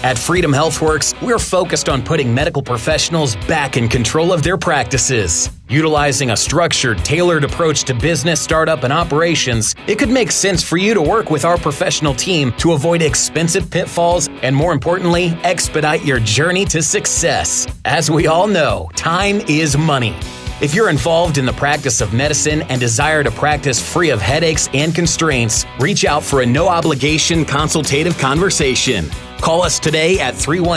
At Freedom HealthWorks, we're focused on putting medical professionals back in control of their practices. Utilizing a structured, tailored approach to business, startup, and operations, it could make sense for you to work with our professional team to avoid expensive pitfalls and, more importantly, expedite your journey to success. As we all know, time is money. If you're involved in the practice of medicine and desire to practice free of headaches and constraints, reach out for a no-obligation consultative conversation. Call us today at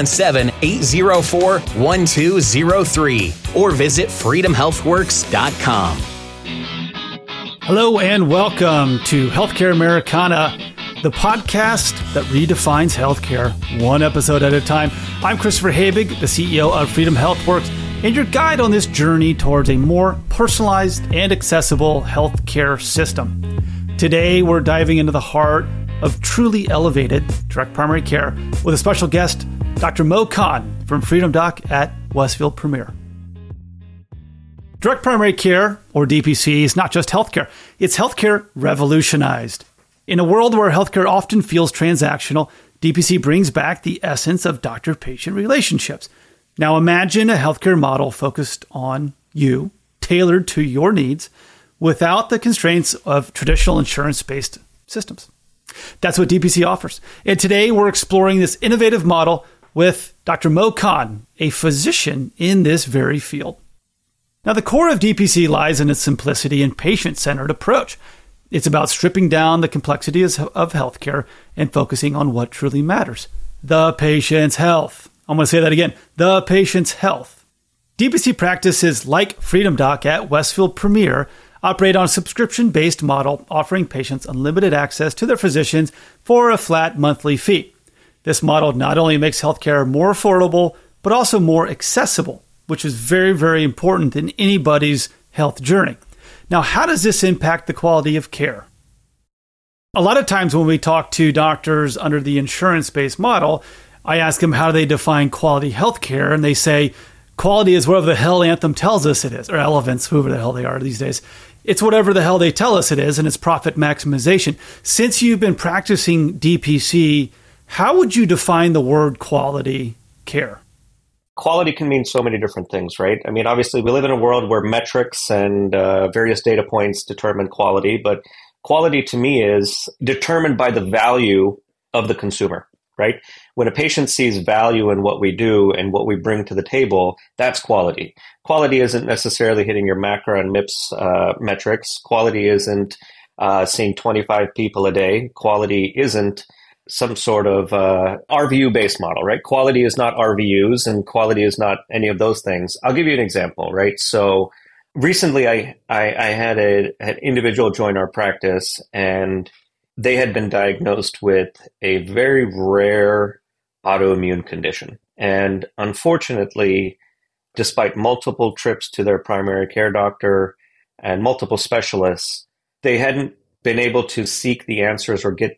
317-804-1203 or visit freedomhealthworks.com. Hello and welcome to Healthcare Americana, the podcast that redefines healthcare one episode at a time. I'm Christopher Habig, the CEO of Freedom HealthWorks, and your guide on this journey towards a more personalized and accessible healthcare system. Today, we're diving into the heart of truly elevated direct primary care with a special guest, Dr. Mo Khan from Freedom Doc at Westfield Premier. Direct primary care, or DPC, is not just healthcare. It's healthcare revolutionized. In a world where healthcare often feels transactional, DPC brings back the essence of doctor-patient relationships. Now imagine a healthcare model focused on you, tailored to your needs, without the constraints of traditional insurance-based systems. That's what DPC offers. And today we're exploring this innovative model with Dr. Mo Khan, a physician in this very field. Now the core of DPC lies in its simplicity and patient-centered approach. It's about stripping down the complexities of healthcare and focusing on what truly matters, the patient's health. I'm going to say that again, the patient's health. DPC practices like Freedom Doc at Westfield Premier operate on a subscription-based model, offering patients unlimited access to their physicians for a flat monthly fee. This model not only makes healthcare more affordable, but also more accessible, which is very, very important in anybody's health journey. Now, how does this impact the quality of care? A lot of times when we talk to doctors under the insurance-based model, I ask them how do they define quality healthcare, and they say, quality is whatever the hell Anthem tells us it is, or Elevance, whoever the hell they are these days. It's whatever the hell they tell us it is, and it's profit maximization. Since you've been practicing DPC, how would you define the word quality care? Quality can mean so many different things, right? I mean, obviously, we live in a world where metrics and various data points determine quality, but quality to me is determined by the value of the consumer, right? When a patient sees value in what we do and what we bring to the table, that's quality. Quality isn't necessarily hitting your MACRA and MIPS metrics. Quality isn't seeing 25 people a day. Quality isn't some sort of RVU-based model, right? Quality is not RVUs, and quality is not any of those things. I'll give you an example, right? So recently I had an individual join our practice, and they had been diagnosed with a very rare autoimmune condition. And unfortunately, despite multiple trips to their primary care doctor and multiple specialists, they hadn't been able to seek the answers or get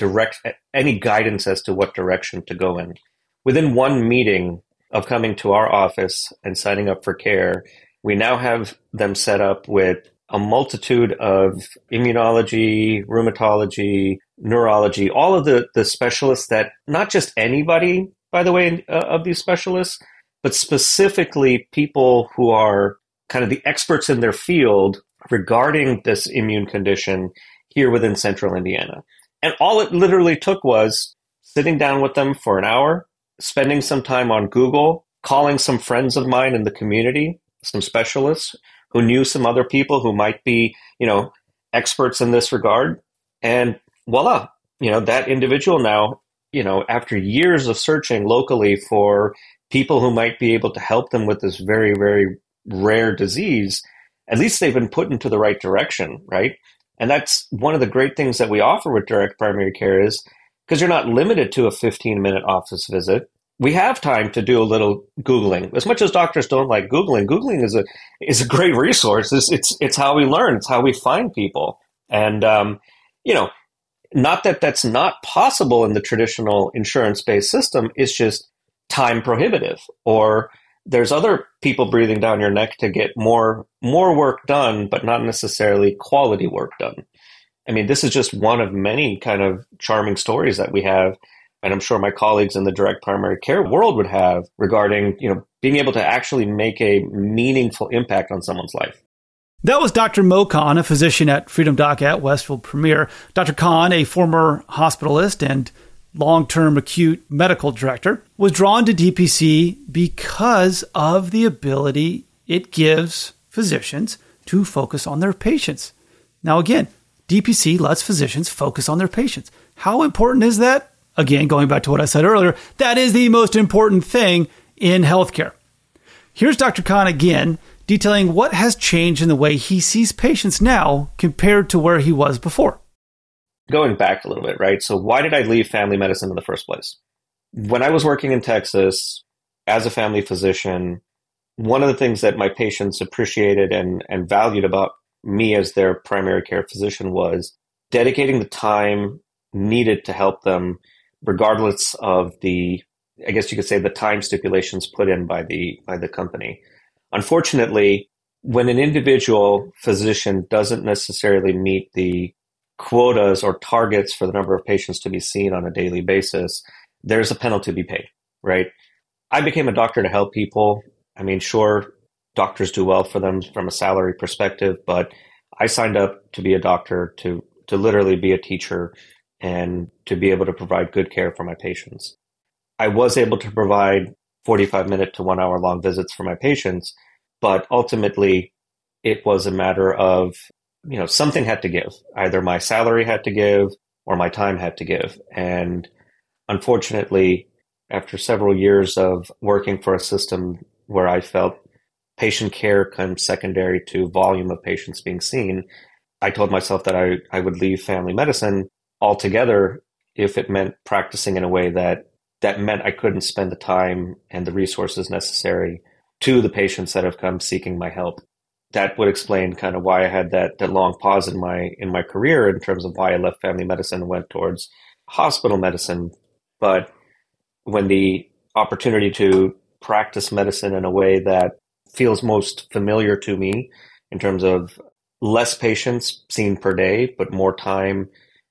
any guidance as to what direction to go in. Within one meeting of coming to our office and signing up for care, we now have them set up with a multitude of immunology, rheumatology, neurology, all of the specialists that, not just anybody, by the way, of these specialists, but specifically people who are kind of the experts in their field regarding this immune condition here within central Indiana. And all it literally took was sitting down with them for an hour, spending some time on Google, calling some friends of mine in the community, some specialists who knew some other people who might be, experts in this regard. And voila, that individual now, after years of searching locally for people who might be able to help them with this very, very rare disease, at least they've been put into the right direction, right? And that's one of the great things that we offer with direct primary care is because you're not limited to a 15-minute office visit. We have time to do a little Googling. As much as doctors don't like Googling, Googling is a great resource. It's how we learn. It's how we find people. And, not that that's not possible in the traditional insurance-based system. It's just time prohibitive, or there's other people breathing down your neck to get more work done, but not necessarily quality work done. I mean, this is just one of many kind of charming stories that we have and I'm sure my colleagues in the direct primary care world would have regarding, being able to actually make a meaningful impact on someone's life. That was Dr. Mo Khan, a physician at Freedom Doc at Westfield Premier. Dr. Khan, a former hospitalist and long-term acute medical director, was drawn to DPC because of the ability it gives physicians to focus on their patients. Now, again, DPC lets physicians focus on their patients. How important is that? Again, going back to what I said earlier, that is the most important thing in healthcare. Here's Dr. Khan again, detailing what has changed in the way he sees patients now compared to where he was before. Going back a little bit, right? So why did I leave family medicine in the first place? When I was working in Texas as a family physician, one of the things that my patients appreciated and valued about me as their primary care physician was dedicating the time needed to help them, regardless of the time stipulations put in by the company. Unfortunately, when an individual physician doesn't necessarily meet the quotas or targets for the number of patients to be seen on a daily basis, there's a penalty to be paid, right? I became a doctor to help people. I mean, sure, doctors do well for them from a salary perspective, but I signed up to be a doctor to literally be a teacher and to be able to provide good care for my patients. I was able to provide 45-minute to 1 hour long visits for my patients, but ultimately it was a matter of, something had to give. Either my salary had to give or my time had to give. And unfortunately, after several years of working for a system where I felt patient care comes secondary to volume of patients being seen, I told myself that I would leave family medicine altogether if it meant practicing in a way that meant I couldn't spend the time and the resources necessary to the patients that have come seeking my help. That would explain kind of why I had that long pause in my career in terms of why I left family medicine and went towards hospital medicine. But when the opportunity to practice medicine in a way that feels most familiar to me in terms of less patients seen per day, but more time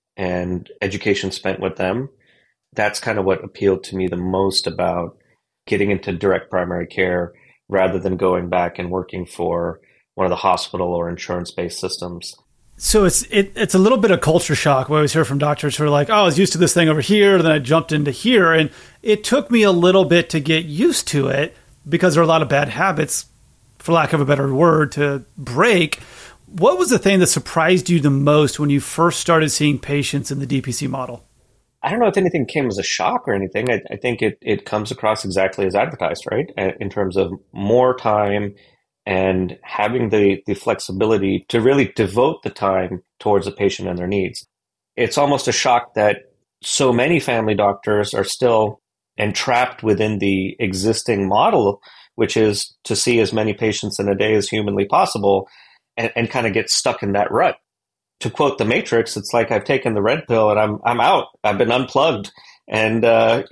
and education spent with them, that's kind of what appealed to me the most about getting into direct primary care rather than going back and working for one of the hospital or insurance-based systems. So it's a little bit of culture shock. We always hear from doctors who are like, oh, I was used to this thing over here, then I jumped into here. And it took me a little bit to get used to it because there are a lot of bad habits, for lack of a better word, to break. What was the thing that surprised you the most when you first started seeing patients in the DPC model? I don't know if anything came as a shock or anything. I think it comes across exactly as advertised, right? In terms of more time and having the flexibility to really devote the time towards the patient and their needs. It's almost a shock that so many family doctors are still entrapped within the existing model, which is to see as many patients in a day as humanly possible and kind of get stuck in that rut. To quote The Matrix, it's like I've taken the red pill and I'm out. I've been unplugged. And,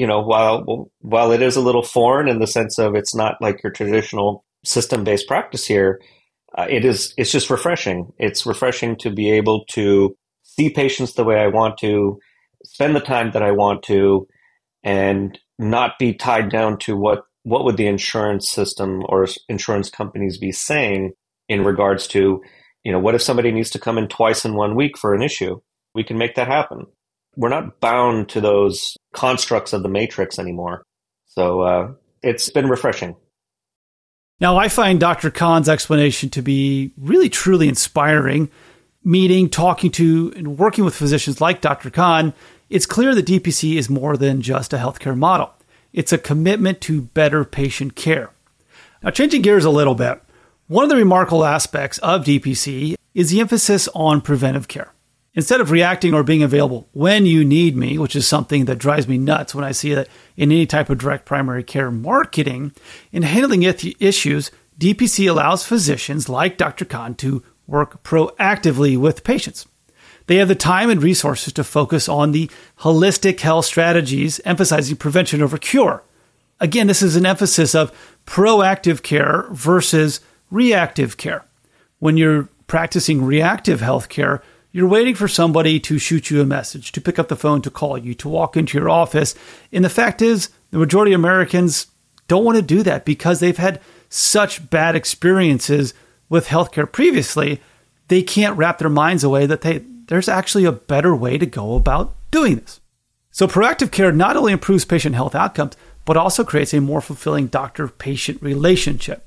while it is a little foreign in the sense of it's not like your traditional system-based practice here, it's just refreshing. It's refreshing to be able to see patients the way I want to, spend the time that I want to, and not be tied down to what would the insurance system or insurance companies be saying in regards to, what if somebody needs to come in twice in 1 week for an issue? We can make that happen. We're not bound to those constructs of the Matrix anymore. So it's been refreshing. Now, I find Dr. Khan's explanation to be really, truly inspiring. Meeting, talking to, and working with physicians like Dr. Khan, it's clear that DPC is more than just a healthcare model. It's a commitment to better patient care. Now, changing gears a little bit, one of the remarkable aspects of DPC is the emphasis on preventive care. Instead of reacting or being available when you need me, which is something that drives me nuts when I see that in any type of direct primary care marketing, in handling issues, DPC allows physicians like Dr. Khan to work proactively with patients. They have the time and resources to focus on the holistic health strategies, emphasizing prevention over cure. Again, this is an emphasis of proactive care versus reactive care. When you're practicing reactive healthcare, You're waiting for somebody to shoot you a message, to pick up the phone, to call you, to walk into your office. And the fact is, the majority of Americans don't want to do that because they've had such bad experiences with healthcare previously. They can't wrap their minds away that there's actually a better way to go about doing this. So proactive care not only improves patient health outcomes, but also creates a more fulfilling doctor-patient relationship.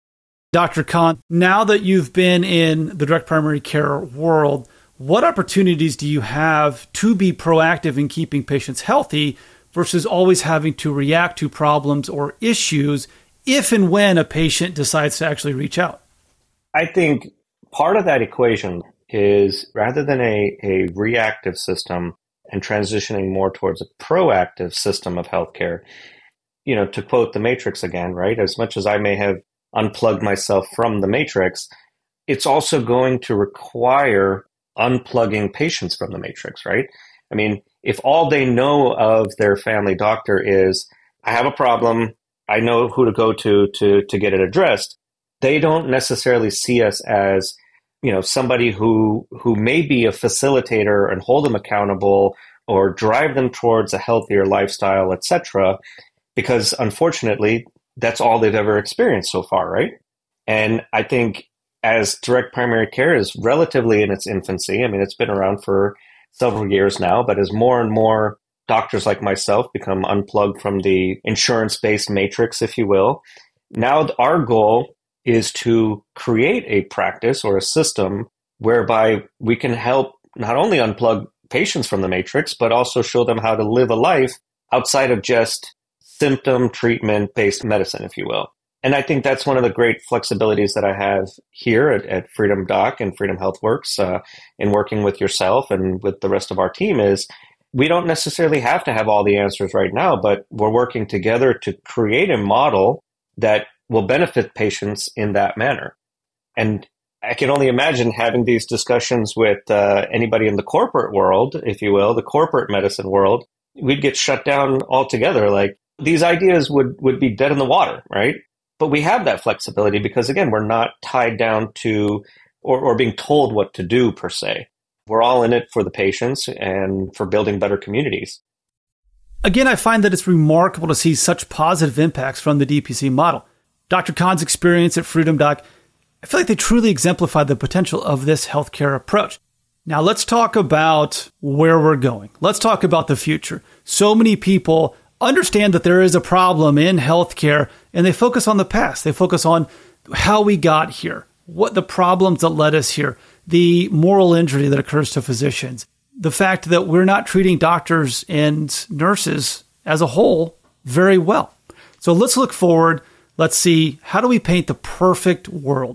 Dr. Kahn, now that you've been in the direct primary care world, what opportunities do you have to be proactive in keeping patients healthy versus always having to react to problems or issues if and when a patient decides to actually reach out? I think part of that equation is rather than a reactive system and transitioning more towards a proactive system of healthcare, to quote the Matrix again, right? As much as I may have unplugged myself from the Matrix, it's also going to require unplugging patients from the Matrix, right? I mean, if all they know of their family doctor is, I have a problem, I know who to go to get it addressed, they don't necessarily see us as somebody who may be a facilitator and hold them accountable or drive them towards a healthier lifestyle, etc. Because unfortunately, that's all they've ever experienced so far, right? And I think as direct primary care is relatively in its infancy, I mean, it's been around for several years now, but as more and more doctors like myself become unplugged from the insurance-based matrix, if you will, now our goal is to create a practice or a system whereby we can help not only unplug patients from the matrix, but also show them how to live a life outside of just symptom treatment-based medicine, if you will. And I think that's one of the great flexibilities that I have here at Freedom Doc and Freedom HealthWorks in working with yourself and with the rest of our team is we don't necessarily have to have all the answers right now, but we're working together to create a model that will benefit patients in that manner. And I can only imagine having these discussions with anybody in the corporate world, if you will, the corporate medicine world, we'd get shut down altogether. Like these ideas would be dead in the water, right? But we have that flexibility because, again, we're not tied down to or being told what to do per se. We're all in it for the patients and for building better communities. Again, I find that it's remarkable to see such positive impacts from the DPC model. Dr. Kahn's experience at Freedom Doc, I feel like they truly exemplify the potential of this healthcare approach. Now, let's talk about where we're going. Let's talk about the future. So many people understand that there is a problem in healthcare, and they focus on the past. They focus on how we got here, what the problems that led us here, the moral injury that occurs to physicians, the fact that we're not treating doctors and nurses as a whole very well. So let's look forward. Let's see, how do we paint the perfect world?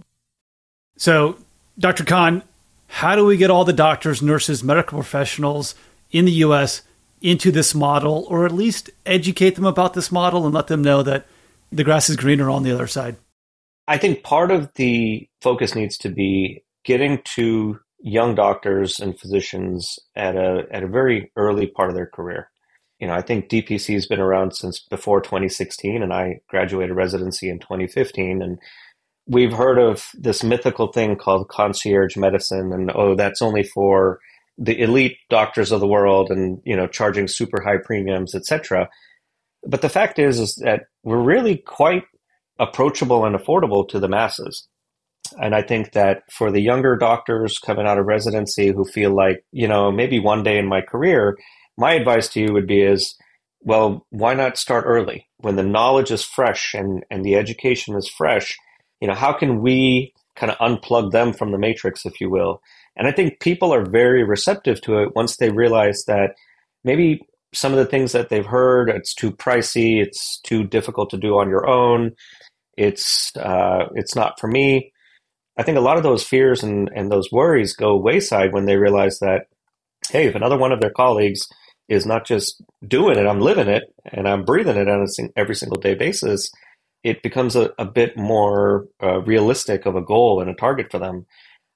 So, Dr. Kahn, how do we get all the doctors, nurses, medical professionals in the U.S. into this model, or at least educate them about this model and let them know that the grass is greener on the other side? I think part of the focus needs to be getting to young doctors and physicians at a very early part of their career. I think DPC has been around since before 2016, and I graduated residency in 2015. And we've heard of this mythical thing called concierge medicine, and that's only for the elite doctors of the world, and charging super high premiums, etc. But the fact is that we're really quite approachable and affordable to the masses. And I think that for the younger doctors coming out of residency who feel like, maybe one day in my career, my advice to you would be well, why not start early when the knowledge is fresh and the education is fresh? How can we kind of unplug them from the matrix, if you will? And I think people are very receptive to it once they realize that maybe some of the things that they've heard, it's too pricey, it's too difficult to do on your own, it's not for me. I think a lot of those fears and those worries go wayside when they realize that, hey, if another one of their colleagues is not just doing it, I'm living it and I'm breathing it on a every single day basis, it becomes a bit more realistic of a goal and a target for them.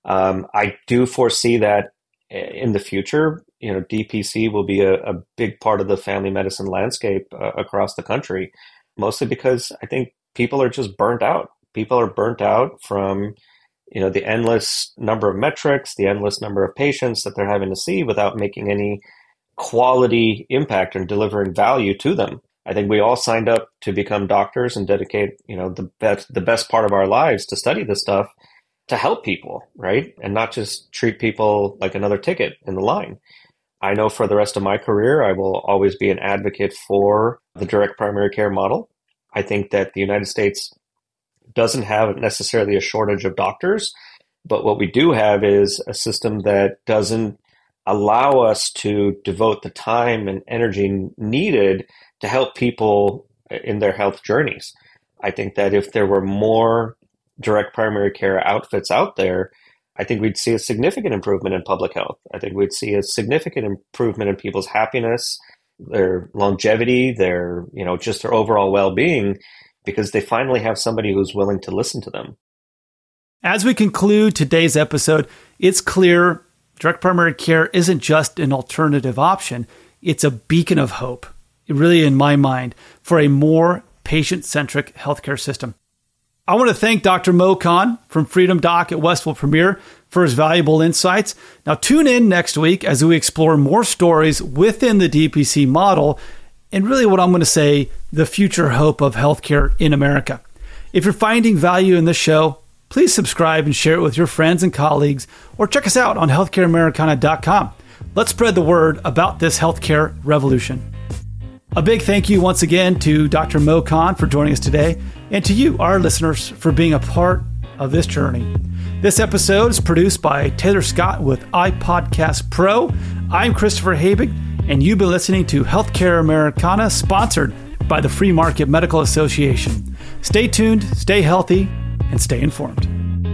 I do foresee that in the future, DPC will be a big part of the family medicine landscape across the country, mostly because I think people are just burnt out. People are burnt out from the endless number of metrics, the endless number of patients that they're having to see without making any quality impact and delivering value to them. I think we all signed up to become doctors and dedicate, the best part of our lives to study this stuff to help people, right? And not just treat people like another ticket in the line. I know for the rest of my career, I will always be an advocate for the direct primary care model. I think that the United States doesn't have necessarily a shortage of doctors, but what we do have is a system that doesn't allow us to devote the time and energy needed to help people in their health journeys. I think that if there were more direct primary care outfits out there, I think we'd see a significant improvement in public health. I think we'd see a significant improvement in people's happiness, their longevity, their, just their overall well-being, because they finally have somebody who's willing to listen to them. As we conclude today's episode, it's clear direct primary care isn't just an alternative option. It's a beacon of hope, really, in my mind, for a more patient-centric healthcare system. I want to thank Dr. Mo Khan from Freedom Doc at Westville Premier for his valuable insights. Now, tune in next week as we explore more stories within the DPC model and really what I'm going to say, the future hope of healthcare in America. If you're finding value in this show, please subscribe and share it with your friends and colleagues, or check us out on healthcareamericana.com. Let's spread the word about this healthcare revolution. A big thank you once again to Dr. Mo Khan for joining us today, and to you, our listeners, for being a part of this journey. This episode is produced by Taylor Scott with iPodcast Pro. I'm Christopher Habig, and you've been listening to Healthcare Americana, sponsored by the Free Market Medical Association. Stay tuned, stay healthy, and stay informed.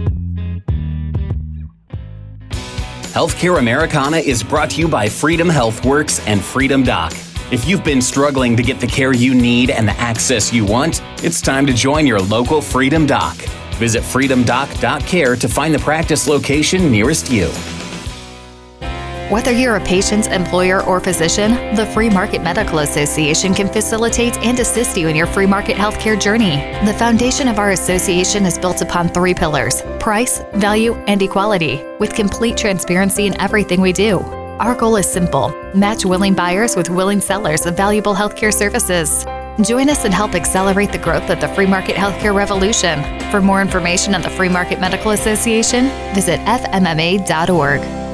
Healthcare Americana is brought to you by Freedom HealthWorks and Freedom Doc. If you've been struggling to get the care you need and the access you want, it's time to join your local Freedom Doc. Visit freedomdoc.care to find the practice location nearest you. Whether you're a patient, employer, or physician, the Free Market Medical Association can facilitate and assist you in your free market healthcare journey. The foundation of our association is built upon 3 pillars: price, value, and equality, with complete transparency in everything we do. Our goal is simple: match willing buyers with willing sellers of valuable healthcare services. Join us and help accelerate the growth of the free market healthcare revolution. For more information on the Free Market Medical Association, visit fmma.org.